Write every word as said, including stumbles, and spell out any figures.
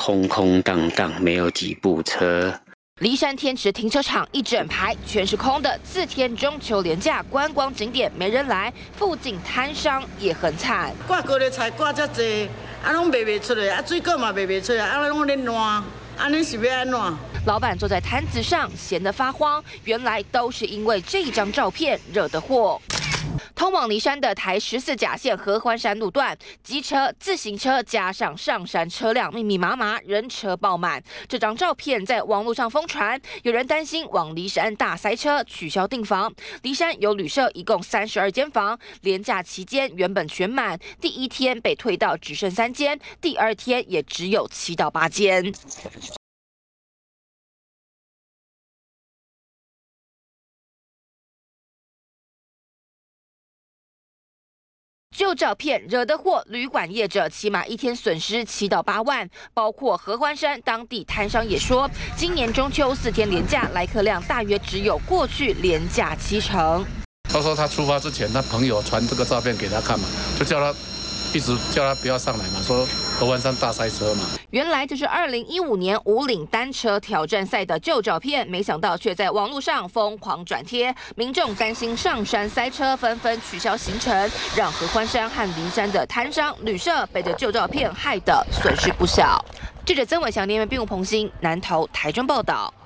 空空荡荡，没有几部车。 梨山天池停车场一整排全是空的，四天中秋连假观光景点没人来，附近摊商也很惨。 挂过的菜挂遮济，啊拢卖袂出来，啊水果嘛卖袂出来，啊拢咧烂，安尼是要安怎？ 老板坐在摊子上闲得发慌，原来都是因为这张照片惹的祸。 通往梨山的台十四甲线合欢山路段，机车、自行车加上上山车辆密密麻麻，人车爆满。这张照片在网络上疯传，有人担心往梨山大塞车，取消订房。梨山有旅社一共三十二间房，连假期间原本全满，第一天被退到只剩三间，第二天也只有七到八间。旧照片惹的祸，旅馆业者起码一天损失七到八万，包括合欢山当地摊商也说，今年中秋四天连假来客量大约只有过去连假七成。 他说他出发之前，他朋友传这个照片给他看嘛，就叫他一直叫他不要上来嘛，说合欢山大塞车嘛。 原来这是二零一五年武岭单车挑战赛的旧照片，没想到却在网络上疯狂转贴，民众担心上山塞车，纷纷取消行程，让合欢山和梨山的摊商、旅社被这旧照片害得损失不小。记者曾伟翔、连元并吴鹏兴南投台中报道。